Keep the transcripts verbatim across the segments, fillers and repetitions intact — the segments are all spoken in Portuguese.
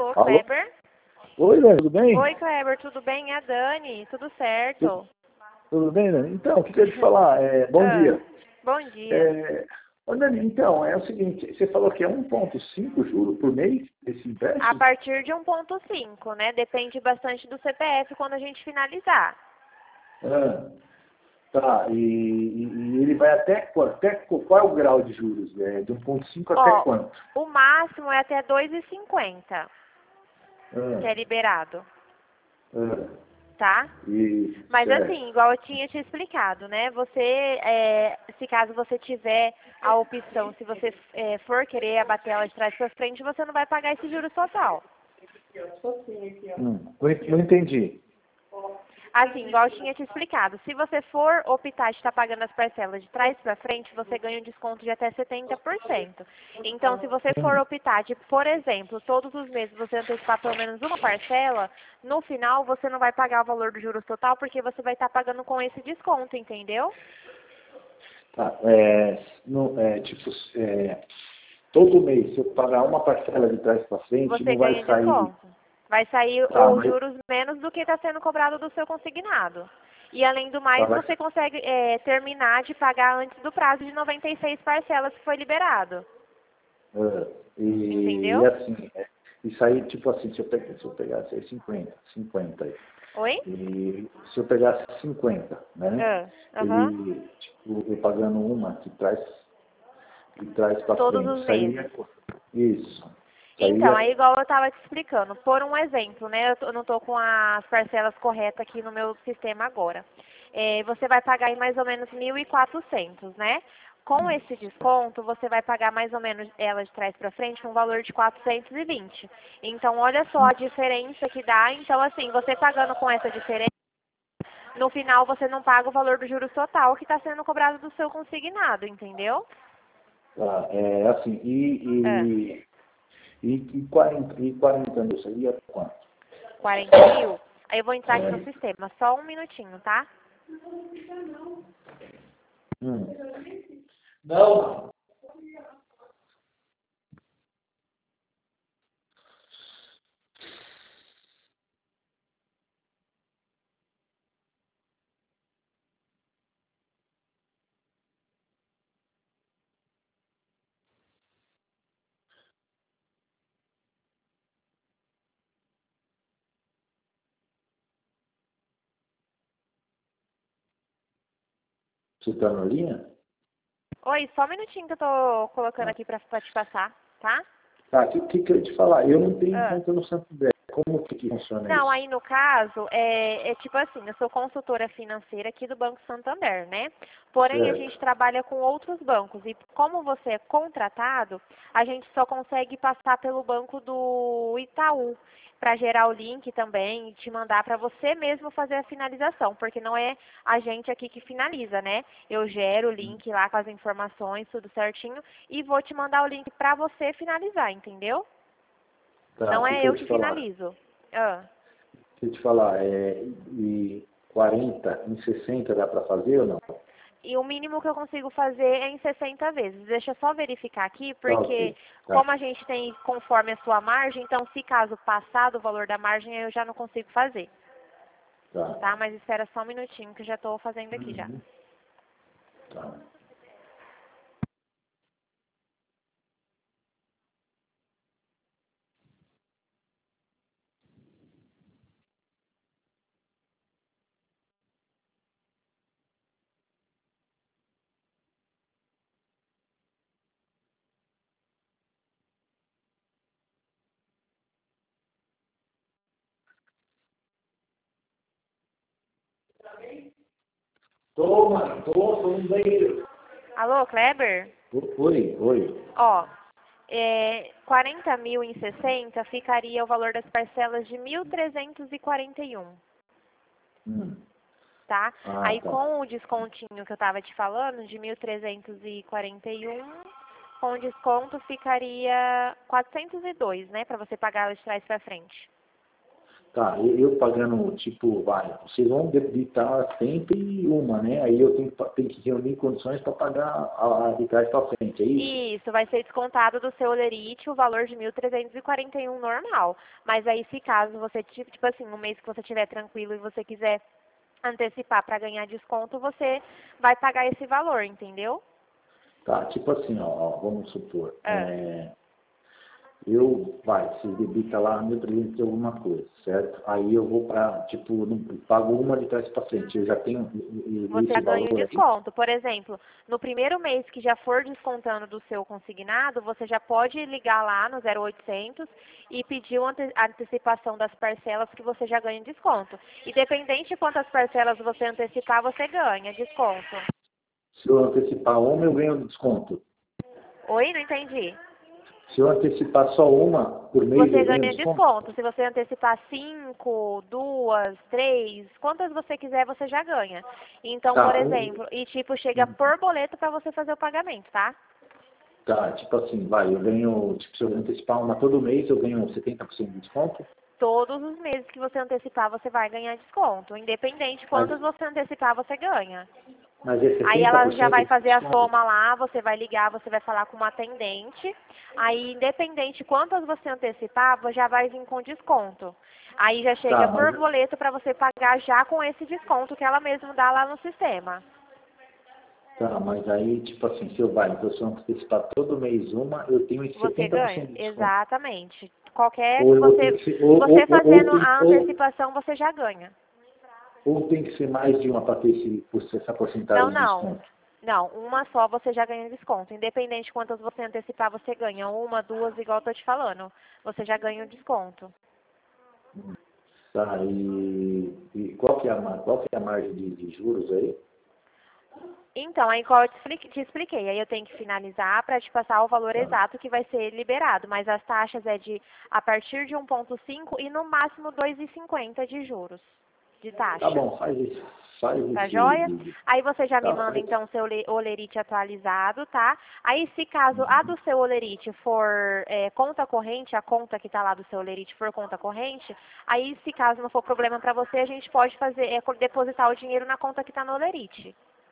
Alô, Alô? Kleber? Oi, Dani, tudo bem? Oi, Kleber, tudo bem? É a Dani, tudo certo? Tudo bem, Dani? Então, o que eu ia te falar? É, bom Ah, dia. Bom dia. É, ô, Dani, então, é o seguinte, você falou que é um vírgula cinco juro por mês esse A empréstimo? partir de um ponto cinco, né? Depende bastante do C P F quando a gente finalizar. Ah, tá, e, e- e ele vai até quanto? Até, qu- qual é o grau de juros? É, de um vírgula cinco até Ó, quanto? o máximo é até dois e cinquenta, que Ah, é liberado, ah, tá? e, Mas certo. assim, igual eu tinha te explicado, né? Você, é, se caso você tiver a opção, se você é, for querer abater ela de trás para frente, você não vai pagar esse juros total. Hum, não en- não entendi. Assim, igual eu tinha te explicado, se você for optar de estar pagando as parcelas de trás para frente, você ganha um desconto de até setenta por cento. Então, se você for Hum, optar de, por exemplo, todos os meses você antecipar pelo menos uma parcela, no final você não vai pagar o valor do juros total, porque você vai estar pagando com esse desconto, entendeu? tá, é, não, é, tipo, é, todo mês, se eu pagar uma parcela de trás para frente, Você não vai ganha sair. desconto. Vai sair Tá, os mas. juros menos do que está sendo cobrado do seu consignado. E além do Tá, mais, mas você consegue é, terminar de pagar antes do prazo de noventa e seis parcelas que foi liberado. é, e, e Entendeu? assim, é, isso aí, tipo assim, se eu, pegar, se eu pegasse aí cinquenta, cinquenta aí, Oi? e se eu pegasse cinquenta, né? Ah, Aham. Ele, tipo, eu pagando uma que traz, que traz para Todos frente, os sairia. meses. Isso. Então, Sairia. aí igual eu estava te explicando, por um exemplo, né? Eu, tô- eu não estou com as parcelas corretas aqui no meu sistema agora. É, você vai pagar em mais ou menos mil e quatrocentos, né? Com esse desconto, você vai pagar mais ou menos ela de trás para frente um valor de quatrocentos e vinte. Então, olha só a diferença que dá. Então, assim, você pagando com essa diferença, no final você não paga o valor do juros total que está sendo cobrado do seu consignado, entendeu? Tá, é assim, É. e, e, e, e quarenta, e quarenta mil seria quanto? quarenta mil. Aí eu vou entrar aqui no É, sistema. Só um minutinho, tá? hum. Não. Você está na linha? Oi, só um minutinho que eu tô colocando aqui pra, pra te passar, tá? Tá, o que, que, que eu ia te falar? Eu não tenho Ah. conta no Santander. Como que, que funciona Não, isso? aí no caso, é, é tipo assim, eu sou consultora financeira aqui do Banco Santander, né? Porém, a Certo. gente trabalha com outros bancos e como você é contratado, a gente só consegue passar pelo banco do Itaú para gerar o link também e te mandar para você mesmo fazer a finalização, porque não é a gente aqui que finaliza, né? Eu gero o link lá com as informações, tudo certinho, e vou te mandar o link para você finalizar, entendeu? Tá, Não o que, é que eu eu ia que te falar? finalizo. Ah. O que eu ia te falar? É, e quarenta em sessenta dá para fazer ou não? E o mínimo que eu consigo fazer é em sessenta vezes. Deixa eu só verificar aqui, Tá, porque ok. Tá, como a gente tem conforme a sua margem, então se caso passar do valor da margem, eu já não consigo fazer. tá. Tá? Mas espera só um minutinho que eu já estou fazendo aqui já. Uhum. Tá. Toma, tô, tô no banheiro. Alô, Kleber? Oi, oi. Ó, é, quarenta mil em sessenta ficaria o valor das parcelas de mil trezentos e quarenta e um. Hum. Tá? Ah, Aí tá. com o descontinho que eu estava te falando, de mil trezentos e quarenta e um, com desconto ficaria quatrocentos e dois, né? Para você pagar de trás para frente. Tá, eu, eu pagando, tipo, vai, vocês vão debitar sempre uma, né? Aí eu tenho, tenho que reunir condições para pagar a, a de trás para frente, é isso? Isso, vai ser descontado do seu Olerite o valor de mil trezentos e quarenta e um normal. Mas aí, se caso você, tipo tipo assim, um mês que você estiver tranquilo e você quiser antecipar para ganhar desconto, você vai pagar esse valor, entendeu? Tá, tipo assim, ó, ó, vamos supor, Ah, é, eu, vai, se debita lá mil trezentos de alguma coisa, certo? Aí eu vou para, tipo, não, pago uma de trás para frente, eu já tenho e- e- você já esse ganha valor um aí? desconto. Por exemplo, no primeiro mês que já for descontando do seu consignado, você já pode ligar lá no zero oitocentos e pedir uma ante- antecipação das parcelas que você já ganha desconto. Independente de quantas parcelas você antecipar, você ganha desconto. Se eu antecipar uma, eu ganho desconto. Oi, não entendi. Se eu antecipar só uma por mês, Você eu ganho ganha desconto? desconto. Se você antecipar cinco, duas, três, quantas você quiser, você já ganha. Então, por Tá, um, exemplo, e tipo, chega por boleto para você fazer o pagamento, tá? tá, tipo assim, vai, eu ganho, tipo, se eu antecipar uma todo mês, eu ganho setenta por cento de desconto, Todos os meses que você antecipar, você vai ganhar desconto. Independente de mas, quantos você antecipar, você ganha. mas é Aí setenta ela por já cento vai de fazer a desconto? soma lá, você vai ligar, você vai falar com uma atendente. Aí, independente de quantas você antecipar, já vai vir com desconto. Aí já chega Tá, por mas, boleto para você pagar já com esse desconto que ela mesma dá lá no sistema. tá, mas aí, tipo assim, se eu vai, então se eu antecipar todo mês uma, eu tenho esse Você setenta por ganha? cento de desconto. Exatamente. Qualquer Ou que eu vou ter você, que ser, ou, você ou, ou, ou fazendo tem, a ou, antecipação, você já ganha. ou tem que ser mais de uma para ter esse, por- essa Não, porcentagem de não. desconto. Não, uma só você já ganha desconto. Independente de quantas você antecipar, você ganha. Uma, duas, igual eu tô te falando. Você já ganha o desconto. Tá, e, e qual que é a, mar- qual que é a margem de, de juros aí? Então, aí qual eu te explique- te expliquei. Aí eu tenho que finalizar para te passar o valor Tá. exato que vai ser liberado. Mas as taxas é de a partir de um vírgula cinco e no máximo dois vírgula cinquenta de juros de Tá taxa. bom, faz isso. Faz Tá isso de, joia? de- de- Aí você já me tá, manda faz. então seu le- olerite atualizado, tá? Aí se caso a do seu olerite for é, conta corrente, a conta que tá lá do seu olerite for conta corrente, aí se caso não for problema para você, a gente pode fazer, é, co- depositar o dinheiro na conta que tá no olerite.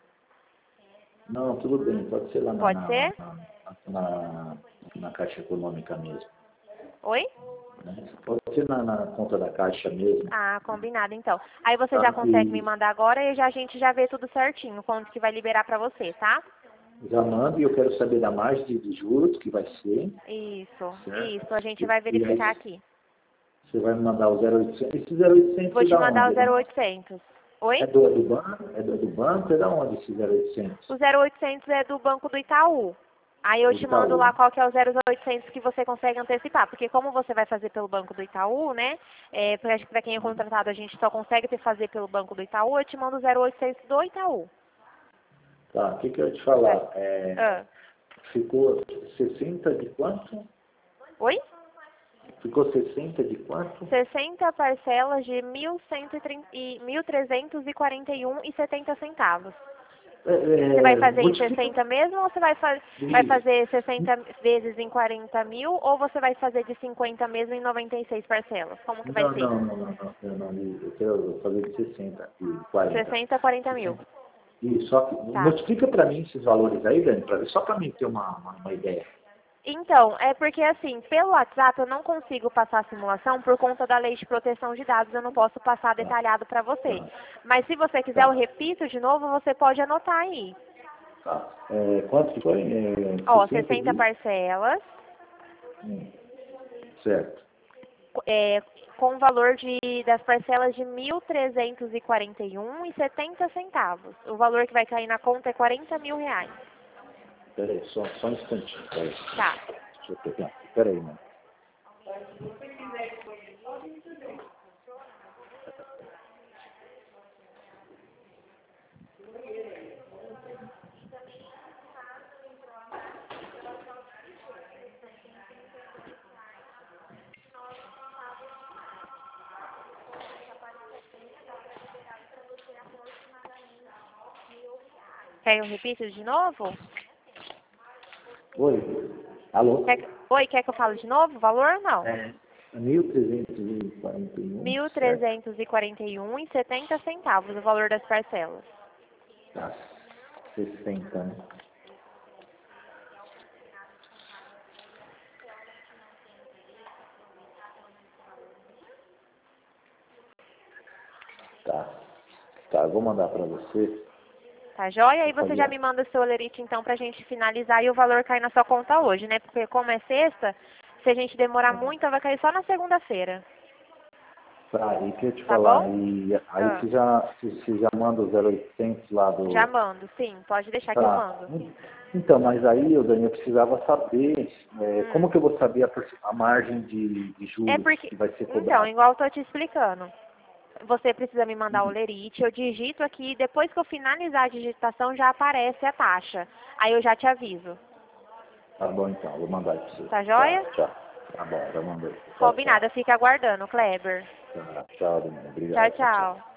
Não, tudo bem, pode ser lá na, Pode na, ser? na, na, na Caixa Econômica mesmo. Oi? Né? Pode ser na, na conta da Caixa mesmo. Ah, combinado então. Aí você já Tá? consegue me E mandar agora e já, a gente já vê tudo certinho, quanto que vai liberar para você, tá? já mando e eu quero saber da margem de, de juros que vai ser, Isso, certo? isso, a gente E, vai e verificar aí aqui. você vai me mandar o zero oitocentos. Esse zero oitocentos Vou é te da mandar o onde? zero oitocentos. Oi? É do, é do banco? É do, do banco? É da onde esse zero oitocentos? O zero oitocentos é do Banco do Itaú. Aí eu Do te mando Itaú, lá né? qual que é o zero oitocentos que você consegue antecipar. Porque como você vai fazer pelo Banco do Itaú, né? É, para quem é contratado, a gente só consegue te fazer pelo Banco do Itaú. Eu te mando o zero oitocentos do Itaú. Tá, o que, que eu ia te Tá. falar? É, Ah. ficou sessenta de quanto? Oi? Ficou sessenta de quanto? sessenta parcelas de mil cento e trinta e mil trezentos e quarenta e um e setenta centavos. É, Você vai é, fazer em multiplica sessenta mesmo ou você vai, fa vai isso. fazer sessenta vezes em quarenta mil ou você vai fazer de cinquenta mesmo em noventa e seis parcelas? Como que vai Não, ser? não, não, não, não, eu, não, eu quero fazer de sessenta e quarenta. sessenta, quarenta mil. sessenta. Isso, só que Tá. multiplica para mim esses valores aí, Dani, pra ver, só para mim ter uma, uma, uma ideia. Então, é porque assim, pelo WhatsApp eu não consigo passar a simulação por conta da lei de proteção de dados, eu não posso passar Tá, detalhado para você. tá, Mas se você quiser, eu tá. repito de novo, você pode anotar aí. Tá. É, quanto que foi? É, Ó, sessenta sessenta de... parcelas, Hum, certo. é, com o valor de, das parcelas de mil trezentos e quarenta e um e setenta centavos. O valor que vai cair na conta é quarenta mil reais. Pera aí, só, só um instantinho. Pera aí. Tá. Deixa eu pegar. Pera aí, mano. Quer que eu repita de novo? Oi. Alô? Quer que- Oi, quer que eu fale de novo o valor ou não? É, mil trezentos e quarenta e um. mil trezentos e quarenta e um e setenta centavos o valor das parcelas. Tá, sessenta, né? Tá, tá, eu vou mandar para você. Tá joia? Aí Vou você fazer. já me manda o seu olerite então pra gente finalizar e o valor cair na sua conta hoje, né? Porque como é sexta, se a gente demorar muito, vai cair só na segunda-feira. Tá, e que eu te Tá falar, bom? e aí Ah. você já, você você já manda o zero oitocentos lá do... Já mando, sim. Pode deixar que eu Tá. mando. Então, mas aí, ô Dani, eu precisava saber, é, Hum. como que eu vou saber a, por- a margem de, de juros É porque... que vai ser Então, cobrada? igual eu tô te explicando. Você precisa me mandar o olerite, eu digito aqui, depois que eu finalizar a digitação já aparece a taxa. Aí eu já te aviso. Tá bom, então, vou mandar aí pra você. Tá joia? Tá, tchau. Tá bom, já mandei. Tchau, tchau. Combinado, fica aguardando, Kleber. Tá, tchau, Dani. Tchau, Obrigado. Tchau, tchau. tchau.